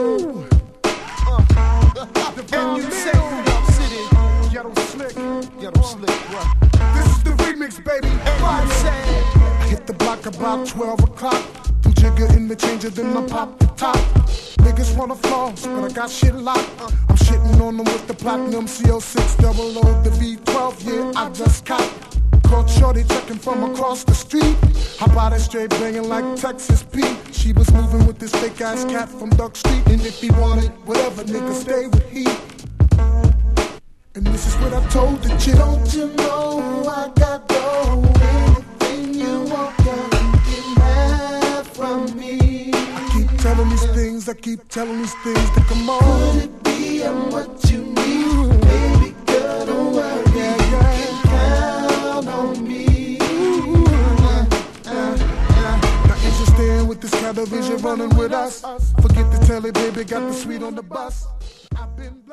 And you say New York City, ghetto slick, what? This is the remix, baby. And you say I hit the block about 12 o'clock. Put jigger in the changer, then I pop the top. Niggas wanna floss, but I got shit locked. I'm shitting on them with the platinum CO6 double O, the V12, yeah, I just caught. Caught shorty checking from across the street. Hop out and straight banging like Texas Pete. She was moving with this fake ass cat from Duck Street. And if he wanted whatever, nigga stay with he. And this is what I told the chick. Don't you know I got dough? Anything you want, girl, you can have from me. I keep telling these things to come on. Could it be I'm what you need? Baby girl, don't worry, you can count on me. Not interested in with this television running with us. Forget the telly, baby, got the suite on the bus. I've been